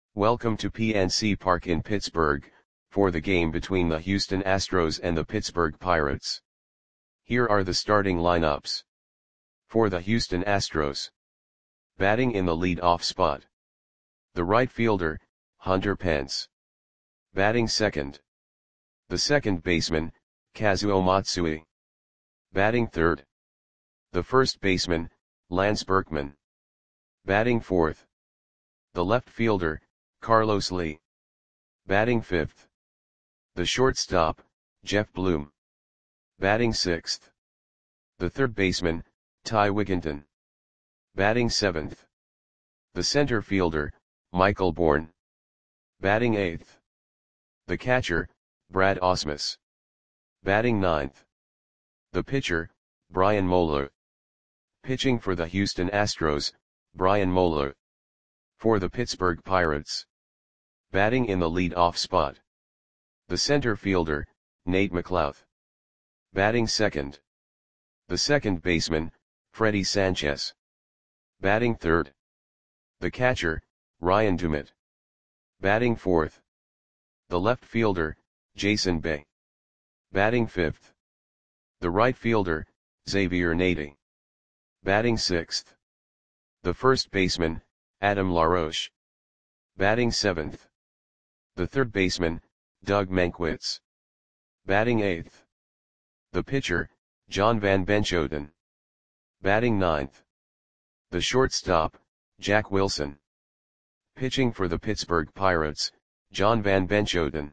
Welcome to PNC Park in Pittsburgh, for the game between the Houston Astros and the Pittsburgh Pirates. Here are the starting lineups. For the Houston Astros. Batting in the lead-off spot. The right fielder, Hunter Pence. Batting second. The second baseman, Kazuo Matsui. Batting third. The first baseman, Lance Berkman. Batting fourth. The left fielder, Carlos Lee. Batting fifth. The shortstop, Jeff Bloom. Batting sixth. The third baseman, Ty Wigginton. Batting seventh. The center fielder, Michael Bourn. Batting eighth. The catcher, Brad Ausmus. Batting ninth. The pitcher, Brian Moeller. Pitching for the Houston Astros, Brian Moeller. For the Pittsburgh Pirates. Batting in the lead-off spot. The center fielder, Nate McLouth. Batting second. The second baseman, Freddie Sanchez. Batting third. The catcher, Ryan Dumit. Batting fourth. The left fielder, Jason Bay. Batting fifth. The right fielder, Xavier Nady. Batting sixth. The first baseman, Adam LaRoche. Batting seventh. The third baseman, Doug Mankiewicz. Batting eighth. The pitcher, John Van Benchoten. Batting ninth. The shortstop, Jack Wilson. Pitching for the Pittsburgh Pirates, John Van Benchoten.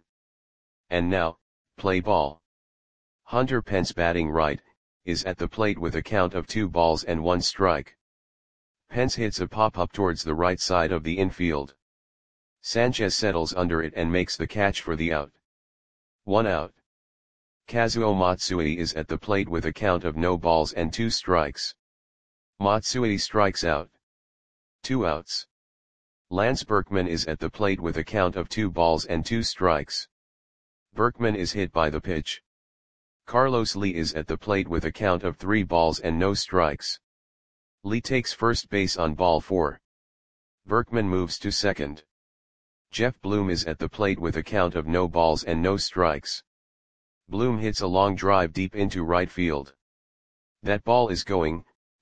And now, play ball. Hunter Pence batting right, is at the plate with a count of 2-1 strike. Pence hits a pop-up towards the right side of the infield. Sanchez settles under it and makes the catch for the out. 1 out. Kazuo Matsui is at the plate with a count of 0-2 strikes. Matsui strikes out. 2 outs. Lance Berkman is at the plate with a count of 2-2 strikes. Berkman is hit by the pitch. Carlos Lee is at the plate with a count of 3 balls and no strikes. Lee takes first base on ball 4. Berkman moves to second. Jeff Bloom is at the plate with a count of 0 strikes. Bloom hits a long drive deep into right field. That ball is gone.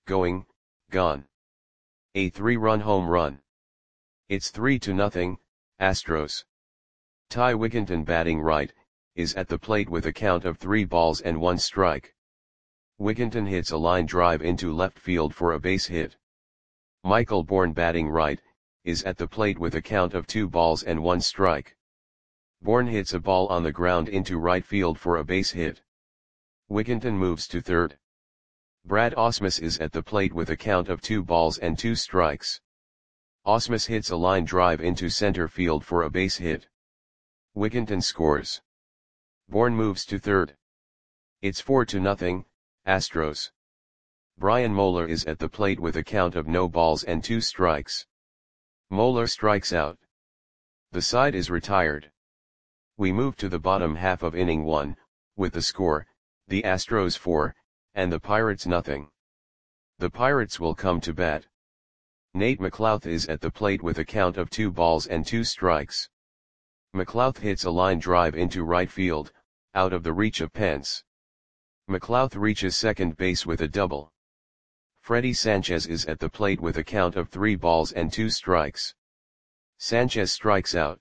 A 3-run home run. It's 3-0, Astros. Ty Wigginton batting right, is at the plate with a count of 3-1 strike. Wigginton hits a line drive into left field for a base hit. Michael Bourn batting right, is at the plate with a count of 2-1 strike. Bourn hits a ball on the ground into right field for a base hit. Wigginton moves to third. Brad Ausmus is at the plate with a count of 2-2 strikes. Ausmus hits a line drive into center field for a base hit. Wigginton scores. Bourn moves to third. It's 4-0, Astros. Brian Moeller is at the plate with a count of 0-2 strikes. Moeller strikes out. The side is retired. We move to the bottom half of inning 1, with the score, the Astros 4, and the Pirates 0. The Pirates will come to bat. Nate McLouth is at the plate with a count of 2-2 strikes. McLouth hits a line drive into right field, out of the reach of Pence. McLouth reaches second base with a double. Freddie Sanchez is at the plate with a count of 3-2 strikes. Sanchez strikes out.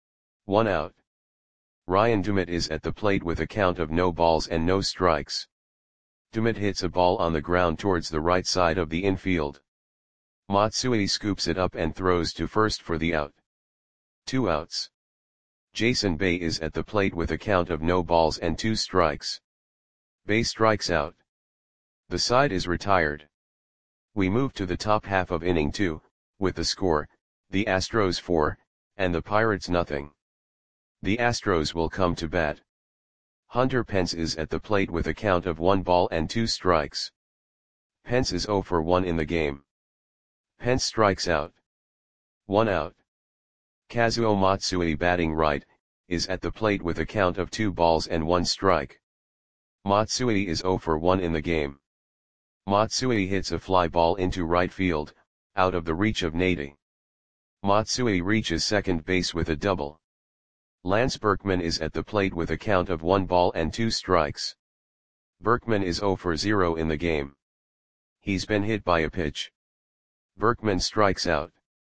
1 out. Ryan Dumit is at the plate with a count of 0 strikes. Dumit hits a ball on the ground towards the right side of the infield. Matsui scoops it up and throws to first for the out. 2 outs. Jason Bay is at the plate with a count of 0 strikes. Bay strikes out. The side is retired. We move to the top half of inning 2, with the score, the Astros 4, and the Pirates 0. The Astros will come to bat. Hunter Pence is at the plate with a count of 1-2 strikes. Pence is 0 for 1 in the game. Pence strikes out. 1 out. Kazuo Matsui batting right, is at the plate with a count of 2-1 strike. Matsui is 0 for 1 in the game. Matsui hits a fly ball into right field, out of the reach of Nady. Matsui reaches second base with a double. Lance Berkman is at the plate with a count of 1 ball and 2 strikes. Berkman is 0 for 0 in the game. He's been hit by a pitch. Berkman strikes out.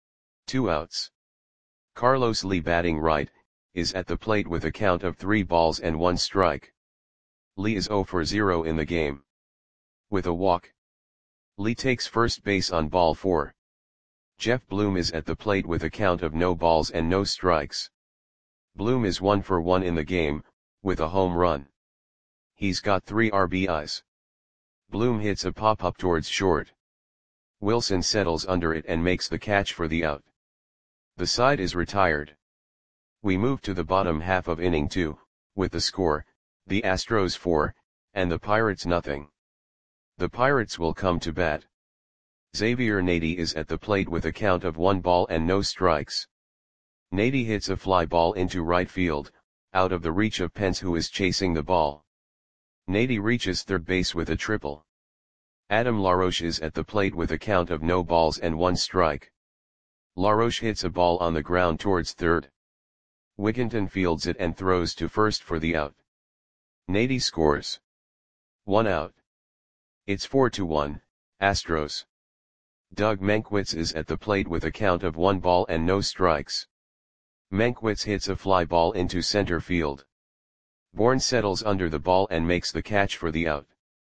2 outs. Carlos Lee, batting right, is at the plate with a count of 3 balls and 1 strike. Lee is 0 for 0 in the game. With a walk, Lee takes first base on ball 4. Jeff Bloom is at the plate with a count of no balls and no strikes. Bloom is 1 for 1 in the game, with a home run. He's got 3 RBIs. Bloom hits a pop-up towards short. Wilson settles under it and makes the catch for the out. The side is retired. We move to the bottom half of inning 2, with the score, the Astros 4, and the Pirates nothing. The Pirates will come to bat. Xavier Nady is at the plate with a count of 1 ball and no strikes. Nady hits a fly ball into right field, out of the reach of Pence, who is chasing the ball. Nady reaches third base with a triple. Adam LaRoche is at the plate with a count of no balls and 1 strike. LaRoche hits a ball on the ground towards third. Wigginton fields it and throws to first for the out. Nady scores. 1 out. It's 4-1, Astros. Doug Mankiewicz is at the plate with a count of 1 ball and no strikes. Mankiewicz hits a fly ball into center field. Bourne settles under the ball and makes the catch for the out.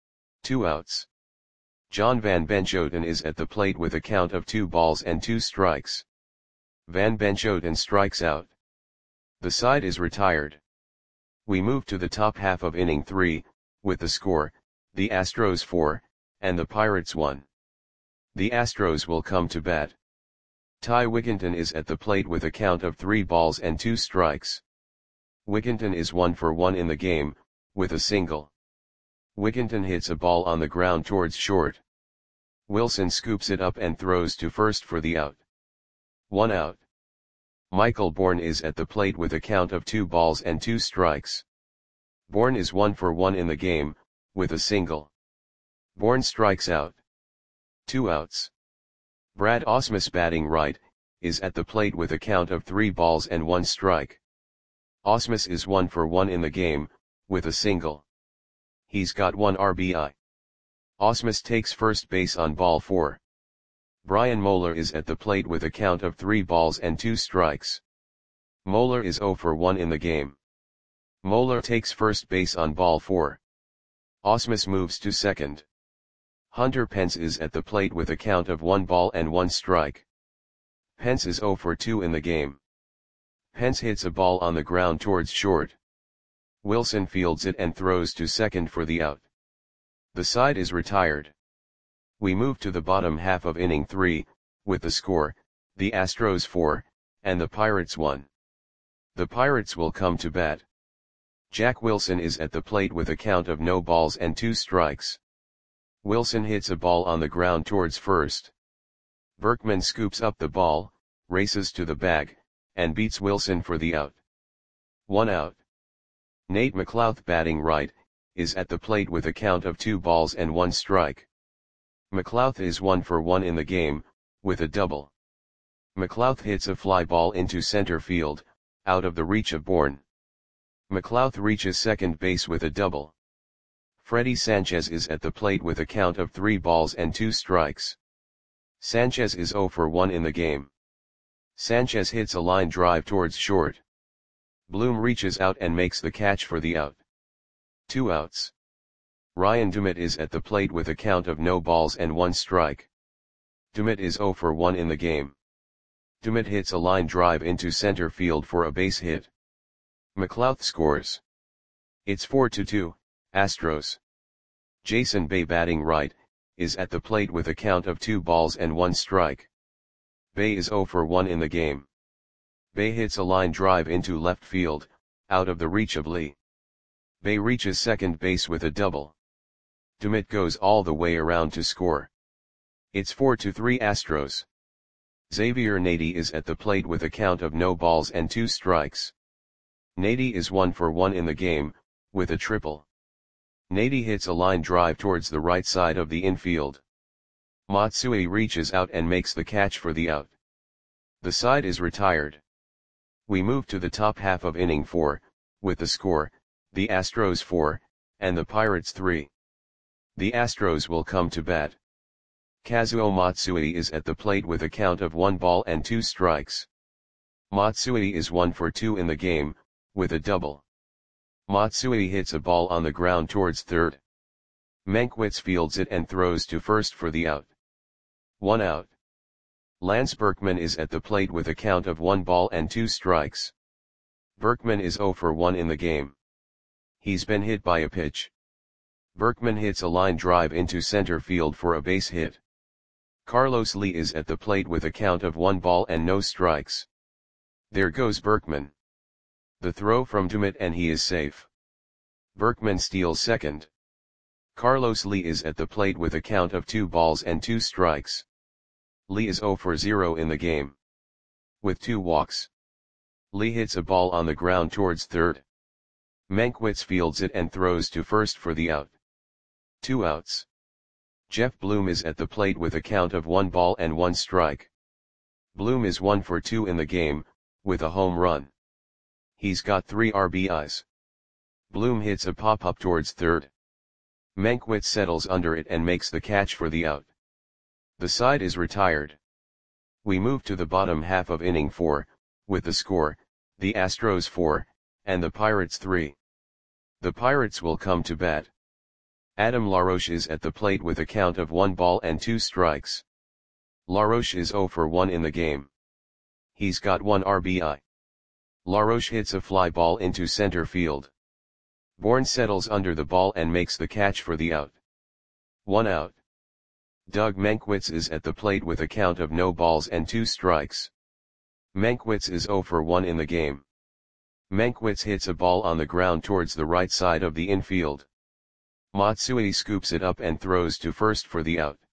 2 outs. John Van Benchoten is at the plate with a count of 2 balls and 2 strikes. Van Benchoten strikes out. The side is retired. We move to the top half of inning 3, with the score, the Astros 4, and the Pirates 1. The Astros will come to bat. Ty Wigginton is at the plate with a count of 3 balls and 2 strikes. Wigginton is 1 for 1 in the game, with a single. Wigginton hits a ball on the ground towards short. Wilson scoops it up and throws to first for the out. 1 out. Michael Bourne is at the plate with a count of 2 balls and 2 strikes. Bourne is 1 for 1 in the game, with a single. Bourne strikes out. 2 outs. Brad Ausmus, batting right, is at the plate with a count of 3 balls and 1 strike. Ausmus is 1 for 1 in the game, with a single. He's got 1 RBI. Ausmus takes first base on ball 4. Brian Moeller is at the plate with a count of 3 balls and 2 strikes. Moeller is 0 for 1 in the game. Moeller takes first base on ball 4. Ausmus moves to second. Hunter Pence is at the plate with a count of 1 ball and 1 strike. Pence is 0 for 2 in the game. Pence hits a ball on the ground towards short. Wilson fields it and throws to second for the out. The side is retired. We move to the bottom half of inning 3, with the score, the Astros 4, and the Pirates 1. The Pirates will come to bat. Jack Wilson is at the plate with a count of no balls and 2 strikes. Wilson hits a ball on the ground towards first. Berkman scoops up the ball, races to the bag, and beats Wilson for the out. 1 out. Nate McLouth, batting right, is at the plate with a count of 2 balls and 1 strike. McLouth is 1 for 1 in the game, with a double. McLouth hits a fly ball into center field, out of the reach of Bourne. McLouth reaches second base with a double. Freddie Sanchez is at the plate with a count of 3 balls and 2 strikes. Sanchez is 0 for 1 in the game. Sanchez hits a line drive towards short. Bloom reaches out and makes the catch for the out. 2 outs. Ryan Dumit is at the plate with a count of no balls and 1 strike. Dumit is 0 for 1 in the game. Dumit hits a line drive into center field for a base hit. McLouth scores. It's 4-2, Astros. Jason Bay, batting right, is at the plate with a count of 2 balls and 1 strike. Bay is 0 for 1 in the game. Bay hits a line drive into left field, out of the reach of Lee. Bay reaches second base with a double. Dumit goes all the way around to score. It's 4-3 Astros. Xavier Nady is at the plate with a count of no balls and 2 strikes. Nady is 1 for 1 in the game, with a triple. Nady hits a line drive towards the right side of the infield. Matsui reaches out and makes the catch for the out. The side is retired. We move to the top half of inning 4, with the score, the Astros 4, and the Pirates 3. The Astros will come to bat. Kazuo Matsui is at the plate with a count of 1 ball and 2 strikes. Matsui is 1 for 2 in the game, with a double. Matsui hits a ball on the ground towards third. Mankiewicz fields it and throws to first for the out. 1 out. Lance Berkman is at the plate with a count of 1 ball and 2 strikes. Berkman is 0 for 1 in the game. He's been hit by a pitch. Berkman hits a line drive into center field for a base hit. Carlos Lee is at the plate with a count of 1 ball and no strikes. There goes Berkman. The throw from Dumit and he is safe. Berkman steals second. Carlos Lee is at the plate with a count of 2 balls and 2 strikes. Lee is 0 for 0 in the game. With 2 walks. Lee hits a ball on the ground towards third. Mankiewicz fields it and throws to first for the out. 2 outs. Jeff Bloom is at the plate with a count of 1 ball and 1 strike. Bloom is 1 for 2 in the game, with a home run. He's got 3 RBIs. Bloom hits a pop-up towards third. Mankiewicz settles under it and makes the catch for the out. The side is retired. We move to the bottom half of inning 4, with the score, the Astros 4, and the Pirates 3. The Pirates will come to bat. Adam LaRoche is at the plate with a count of 1 ball and 2 strikes. LaRoche is 0 for 1 in the game. He's got 1 RBI. LaRoche hits a fly ball into center field. Bourne settles under the ball and makes the catch for the out. 1 out. Doug Mankiewicz is at the plate with a count of no balls and 2 strikes. Mankiewicz is 0 for 1 in the game. Mankiewicz hits a ball on the ground towards the right side of the infield. Matsui scoops it up and throws to first for the out.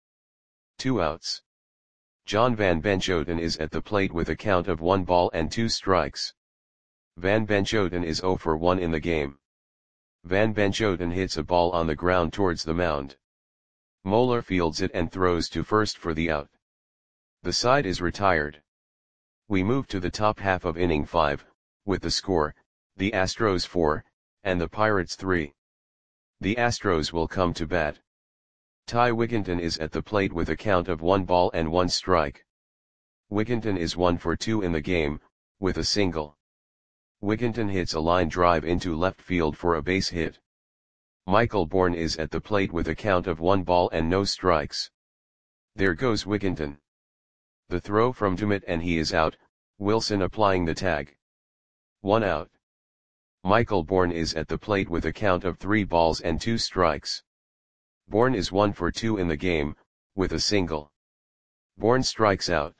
2 outs. John Van Benchoten is at the plate with a count of 1 ball and 2 strikes. Van Benchoten is 0 for 1 in the game. Van Benchoten hits a ball on the ground towards the mound. Moeller fields it and throws to first for the out. The side is retired. We move to the top half of inning 5, with the score, the Astros 4, and the Pirates 3. The Astros will come to bat. Ty Wigginton is at the plate with a count of 1 ball and 1 strike. Wigginton is 1 for 2 in the game, with a single. Wigginton hits a line drive into left field for a base hit. Michael Bourne is at the plate with a count of 1 ball and no strikes. There goes Wigginton. The throw from Dumit and he is out, Wilson applying the tag. 1 out. Michael Bourne is at the plate with a count of 3 balls and 2 strikes. Bourne is 1 for 2 in the game, with a single. Bourne strikes out.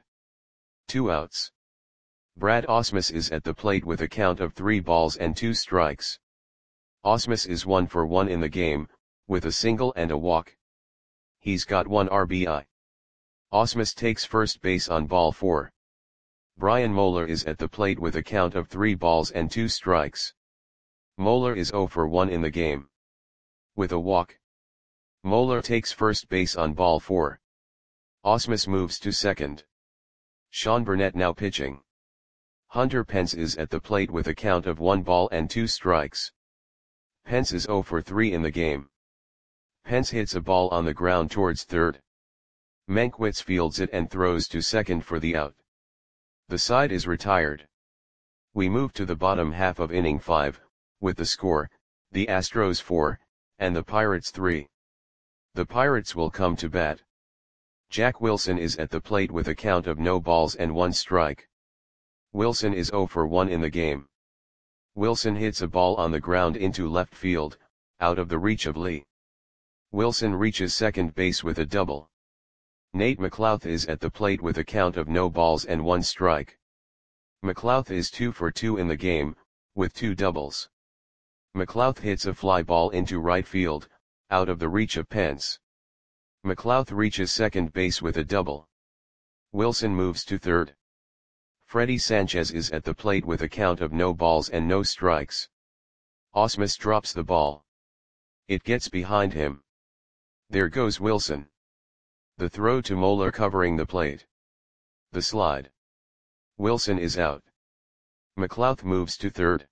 2 outs. Brad Ausmus is at the plate with a count of 3 balls and 2 strikes. Ausmus is 1 for 1 in the game, with a single and a walk. He's got 1 RBI. Ausmus takes first base on ball 4. Brian Moeller is at the plate with a count of 3 balls and 2 strikes. Moeller is 0 for 1 in the game. With a walk. Moeller takes first base on ball 4. Ausmus moves to second. Sean Burnett now pitching. Hunter Pence is at the plate with a count of 1 ball and 2 strikes. Pence is 0 for 3 in the game. Pence hits a ball on the ground towards third. Mankiewicz fields it and throws to second for the out. The side is retired. We move to the bottom half of inning 5, with the score, the Astros 4, and the Pirates 3. The Pirates will come to bat. Jack Wilson is at the plate with a count of no balls and 1 strike. Wilson is 0 for 1 in the game. Wilson hits a ball on the ground into left field, out of the reach of Lee. Wilson reaches second base with a double. Nate McLouth is at the plate with a count of no balls and 1 strike. McLouth is 2 for 2 in the game, with 2 doubles. McLouth hits a fly ball into right field, out of the reach of Pence. McLouth reaches second base with a double. Wilson moves to third. Freddie Sanchez is at the plate with a count of no balls and no strikes. Ausmus drops the ball. It gets behind him. There goes Wilson. The throw to Moeller covering the plate. The slide. Wilson is out. McLouth moves to third.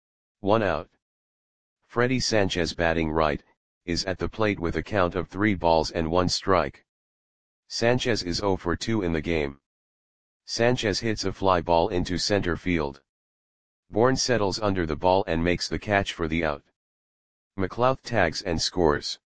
1 out. Freddie Sanchez batting right, is at the plate with a count of 3 balls and 1 strike. Sanchez is 0 for 2 in the game. Sanchez hits a fly ball into center field. Bourne settles under the ball and makes the catch for the out. McLouth tags and scores.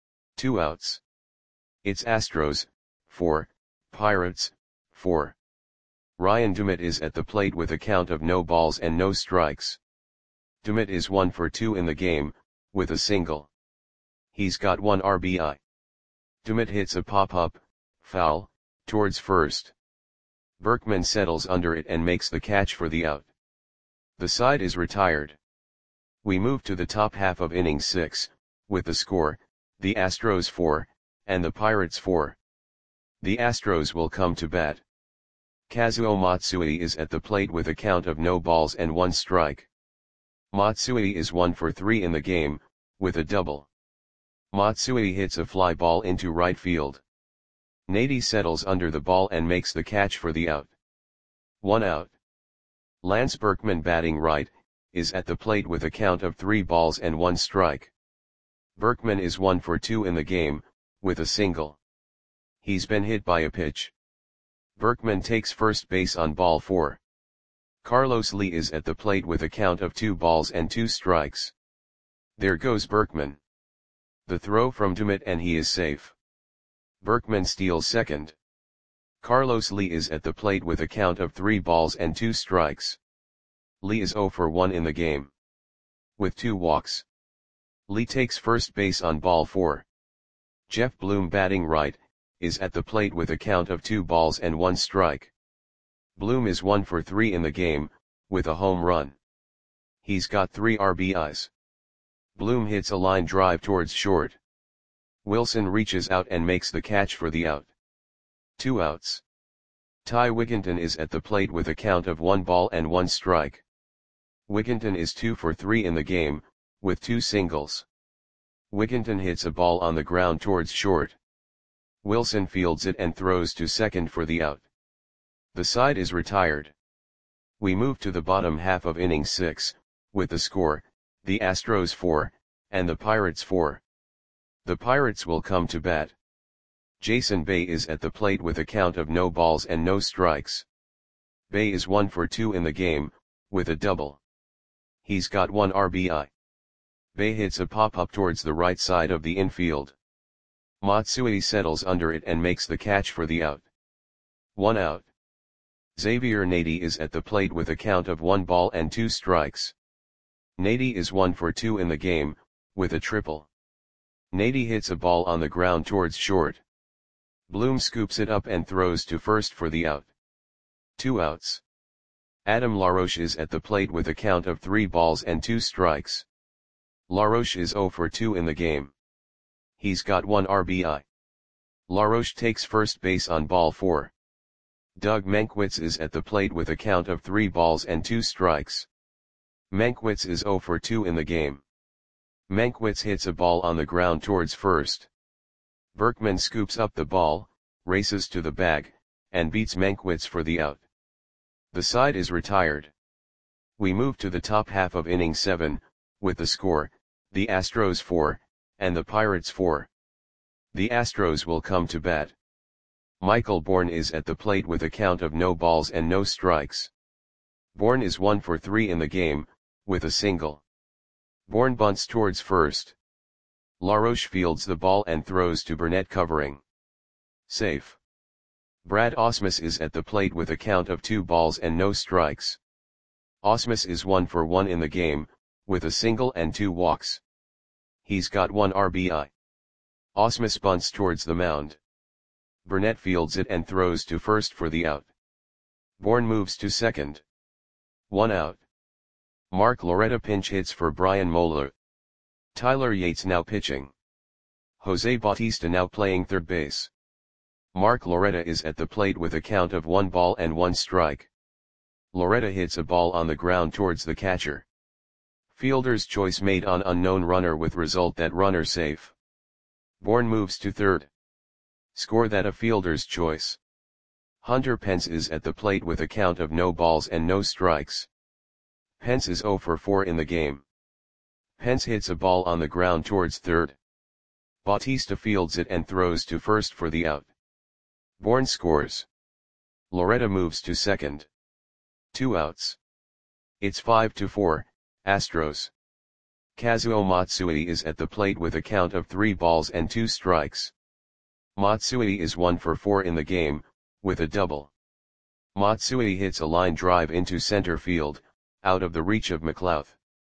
2 outs. It's Astros, 4, Pirates, 4. Ryan Dumit is at the plate with a count of no balls and no strikes. Dumit is 1 for 2 in the game, with a single. He's got 1 RBI. Dumit hits a pop-up, foul, towards first. Berkman settles under it and makes the catch for the out. The side is retired. We move to the top half of inning 6, with the score, the Astros 4, and the Pirates 4. The Astros will come to bat. Kazuo Matsui is at the plate with a count of no balls and 1 strike. Matsui is 1 for 3 in the game, with a double. Matsui hits a fly ball into right field. Nady settles under the ball and makes the catch for the out. 1 out. Lance Berkman batting right, is at the plate with a count of 3 balls and 1 strike. Berkman is 1 for 2 in the game, with a single. He's been hit by a pitch. Berkman takes first base on ball 4. Carlos Lee is at the plate with a count of 2 balls and 2 strikes. There goes Berkman. The throw from Dumit and he is safe. Berkman steals second. Carlos Lee is at the plate with a count of 3 balls and 2 strikes. Lee is 0 for 1 in the game. With 2 walks. Lee takes first base on ball 4. Jeff Bloom batting right, is at the plate with a count of 2 balls and 1 strike. Bloom is 1 for 3 in the game, with a home run. He's got 3 RBIs. Bloom hits a line drive towards short. Wilson reaches out and makes the catch for the out. 2 outs. Ty Wigginton is at the plate with a count of 1 ball and 1 strike. Wigginton is 2 for 3 in the game, with 2 singles. Wigginton hits a ball on the ground towards short. Wilson fields it and throws to second for the out. The side is retired. We move to the bottom half of inning 6, with the score, the Astros 4, and the Pirates 4. The Pirates will come to bat. Jason Bay is at the plate with a count of no balls and no strikes. Bay is 1 for 2 in the game, with a double. He's got 1 RBI. Bay hits a pop-up towards the right side of the infield. Matsui settles under it and makes the catch for the out. 1 out. Xavier Nady is at the plate with a count of 1 ball and 2 strikes. Nady is 1 for 2 in the game, with a triple. Nady hits a ball on the ground towards short. Bloom scoops it up and throws to first for the out. 2 outs. Adam LaRoche is at the plate with a count of 3 balls and 2 strikes. LaRoche is 0 for 2 in the game. He's got 1 RBI. LaRoche takes first base on ball 4. Doug Mankiewicz is at the plate with a count of 3 balls and 2 strikes. Mankiewicz is 0 for 2 in the game. Mankiewicz hits a ball on the ground towards first. Berkman scoops up the ball, races to the bag, and beats Mankiewicz for the out. The side is retired. We move to the top half of inning 7, with the score, the Astros 4, and the Pirates 4. The Astros will come to bat. Michael Bourne is at the plate with a count of no balls and no strikes. Bourne is 1 for 3 in the game, with a single. Bourne bunts towards first. LaRoche fields the ball and throws to Burnett covering. Safe. Brad Ausmus is at the plate with a count of 2 balls and no strikes. Ausmus is 1 for 1 in the game, with a single and 2 walks. He's got 1 RBI. Ausmus bunts towards the mound. Burnett fields it and throws to first for the out. Bourne moves to second. 1 out. Mark Loretta pinch hits for Brian Moeller. Tyler Yates now pitching. Jose Bautista now playing third base. Mark Loretta is at the plate with a count of 1 ball and 1 strike. Loretta hits a ball on the ground towards the catcher. Fielder's choice made on unknown runner with result that runner safe. Bourne moves to third. Score that a fielder's choice. Hunter Pence is at the plate with a count of no balls and no strikes. Pence is 0 for 4 in the game. Pence hits a ball on the ground towards third. Bautista fields it and throws to first for the out. Bourne scores. Loretta moves to second. 2 outs. It's 5-4, Astros. Kazuo Matsui is at the plate with a count of 3 balls and 2 strikes. Matsui is 1 for 4 in the game, with a double. Matsui hits a line drive into center field, out of the reach of McLouth.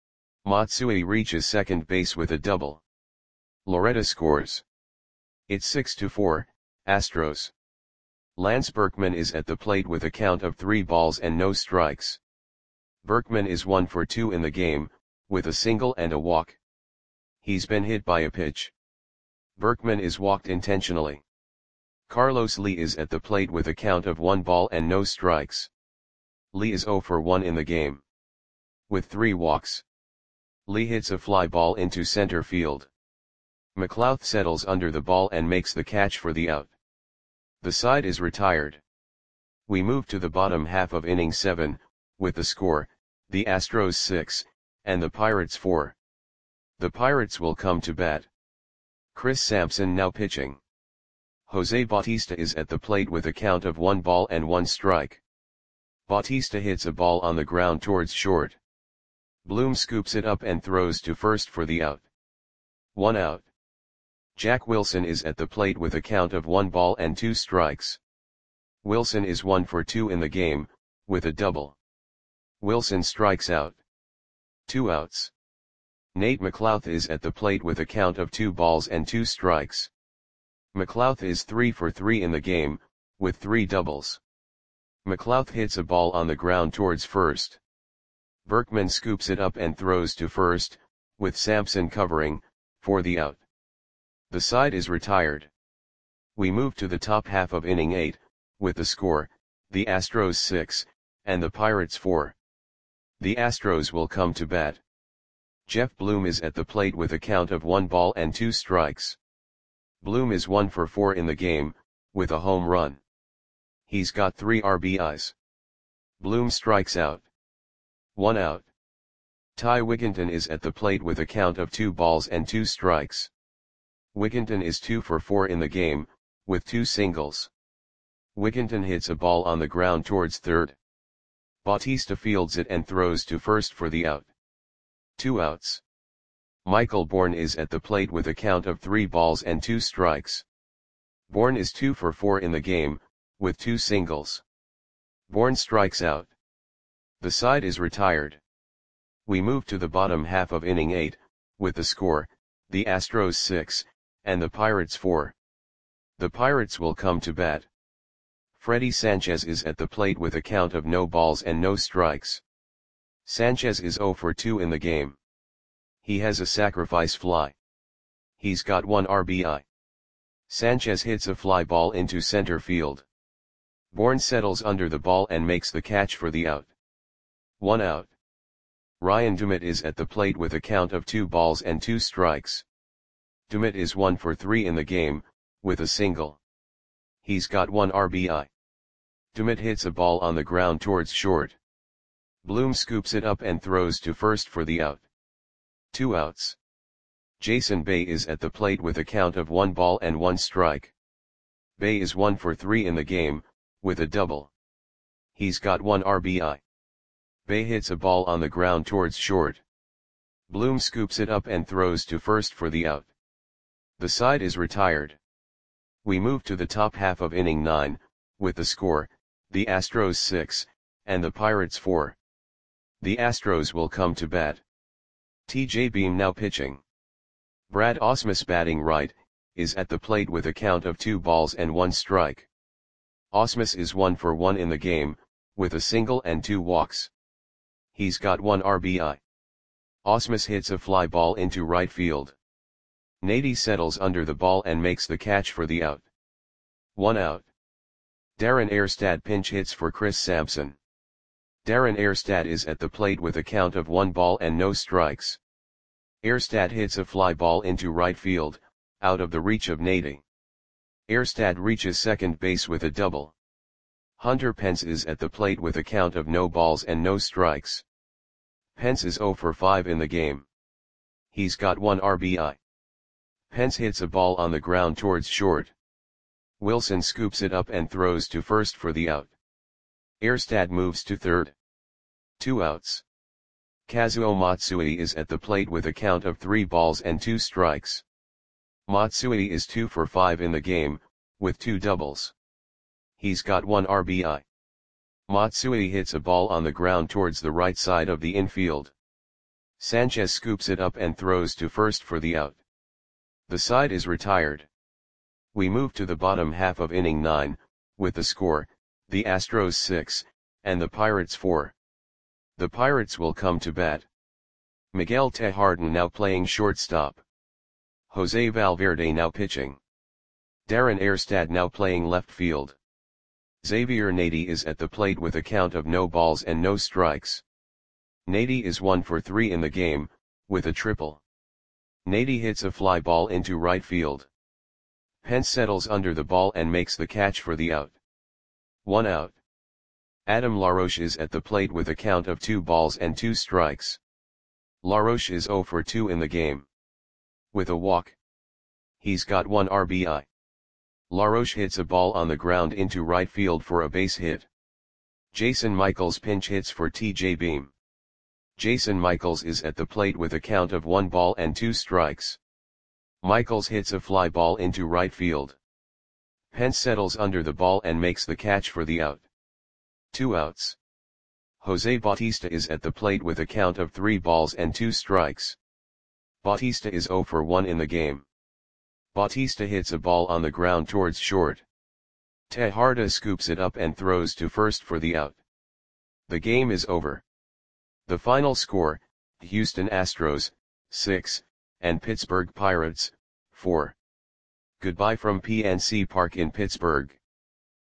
Matsui reaches second base with a double. Loretta scores. It's 6-4, Astros. Lance Berkman is at the plate with a count of 3 balls and no strikes. Berkman is 1 for 2 in the game, with a single and a walk. He's been hit by a pitch. Berkman is walked intentionally. Carlos Lee is at the plate with a count of 1 ball and no strikes. Lee is 0 for 1 in the game. With 3 walks. Lee hits a fly ball into center field. McLouth settles under the ball and makes the catch for the out. The side is retired. We move to the bottom half of inning 7, with the score, the Astros 6, and the Pirates 4. The Pirates will come to bat. Chris Sampson now pitching. Jose Bautista is at the plate with a count of 1 ball and 1 strike. Bautista hits a ball on the ground towards short. Bloom scoops it up and throws to first for the out. 1 out. Jack Wilson is at the plate with a count of 1 ball and 2 strikes. Wilson is 1 for 2 in the game, with a double. Wilson strikes out. 2 outs. Nate McLouth is at the plate with a count of 2 balls and 2 strikes. McLouth is 3 for 3 in the game, with 3 doubles. McLouth hits a ball on the ground towards first. Berkman scoops it up and throws to first, with Sampson covering, for the out. The side is retired. We move to the top half of inning 8, with the score, the Astros 6, and the Pirates 4. The Astros will come to bat. Jeff Bloom is at the plate with a count of 1 ball and 2 strikes. Bloom is 1 for 4 in the game, with a home run. He's got 3 RBIs. Bloom strikes out. 1 out. Ty Wigginton is at the plate with a count of 2 balls and 2 strikes. Wigginton is 2 for 4 in the game, with 2 singles. Wigginton hits a ball on the ground towards third. Bautista fields it and throws to first for the out. 2 outs. Michael Bourne is at the plate with a count of 3 balls and 2 strikes. Bourne is 2 for 4 in the game, with 2 singles. Bourne strikes out. The side is retired. We move to the bottom half of inning 8, with the score, the Astros 6, and the Pirates 4. The Pirates will come to bat. Freddie Sanchez is at the plate with a count of no balls and no strikes. Sanchez is 0 for 2 in the game. He has a sacrifice fly. He's got 1 RBI. Sanchez hits a fly ball into center field. Bourne settles under the ball and makes the catch for the out. 1 out. Ryan Dumit is at the plate with a count of 2 balls and 2 strikes. Dumit is 1 for 3 in the game, with a single. He's got 1 RBI. Dumit hits a ball on the ground towards short. Bloom scoops it up and throws to first for the out. 2 outs. Jason Bay is at the plate with a count of 1 ball and 1 strike. Bay is 1 for 3 in the game, with a double. He's got 1 RBI. Bay hits a ball on the ground towards short. Bloom scoops it up and throws to first for the out. The side is retired. We move to the top half of inning 9, with the score, the Astros 6, and the Pirates 4. The Astros will come to bat. TJ Beam now pitching. Brad Ausmus batting right, is at the plate with a count of 2 balls and 1 strike. Ausmus is 1 for 1 in the game, with a single and 2 walks. He's got 1 RBI. Ausmus hits a fly ball into right field. Nady settles under the ball and makes the catch for the out. 1 out. Darren Erstad pinch hits for Chris Sampson. Darren Erstad is at the plate with a count of 1 ball and no strikes. Erstad hits a fly ball into right field, out of the reach of Nady. Erstad reaches second base with a double. Hunter Pence is at the plate with a count of no balls and no strikes. Pence is 0 for 5 in the game. He's got 1 RBI. Pence hits a ball on the ground towards short. Wilson scoops it up and throws to first for the out. Erstad moves to third. 2 outs. Kazuo Matsui is at the plate with a count of 3 balls and 2 strikes. Matsui is 2 for 5 in the game, with 2 doubles. He's got 1 RBI. Matsui hits a ball on the ground towards the right side of the infield. Sanchez scoops it up and throws to first for the out. The side is retired. We move to the bottom half of inning 9, with the score, the Astros 6, and the Pirates 4. The Pirates will come to bat. Miguel Tejarden now playing shortstop. Jose Valverde now pitching. Darren Erstad now playing left field. Xavier Nady is at the plate with a count of no balls and no strikes. Nady is 1 for 3 in the game, with a triple. Nady hits a fly ball into right field. Pence settles under the ball and makes the catch for the out. 1 out. Adam LaRoche is at the plate with a count of 2 balls and 2 strikes. LaRoche is 0 for 2 in the game. With a walk. He's got 1 RBI. LaRoche hits a ball on the ground into right field for a base hit. Jason Michaels pinch hits for TJ Beam. Jason Michaels is at the plate with a count of 1 ball and 2 strikes. Michaels hits a fly ball into right field. Pence settles under the ball and makes the catch for the out. 2 outs. Jose Bautista is at the plate with a count of 3 balls and 2 strikes. Bautista is 0 for 1 in the game. Bautista hits a ball on the ground towards short. Tejarden scoops it up and throws to first for the out. The game is over. The final score, Houston Astros, 6, and Pittsburgh Pirates, 4. Goodbye from PNC Park in Pittsburgh.